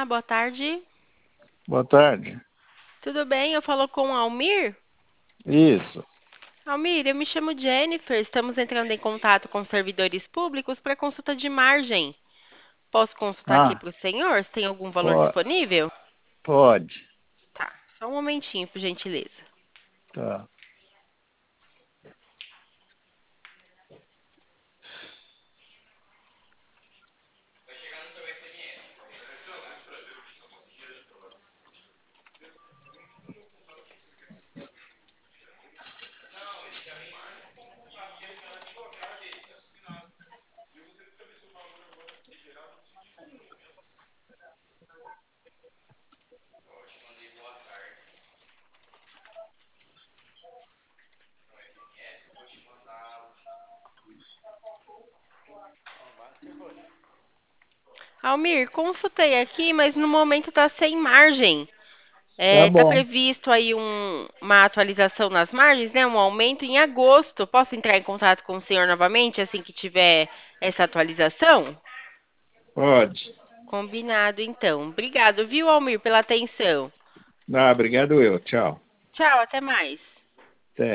Olá, boa tarde. Boa tarde. Tudo bem? Eu falo com o Almir. Isso. Almir, eu me chamo Jennifer. Estamos entrando em contato com servidores públicos para consulta de margem. Posso consultar aqui Ah, para o senhor? Se tem algum valor po- disponível? pode. Tá, só um momentinho, por gentileza. Tá. Almir, consultei aqui, mas no momento está sem margem. Tá Tá bom. previsto aí uma atualização nas margens, né? Um aumento em agosto. Posso entrar em contato com o senhor novamente assim que tiver essa atualização? Pode. Combinado, então. Obrigado, viu, Almir, pela atenção. Ah, obrigado eu. Tchau. Tchau, até mais.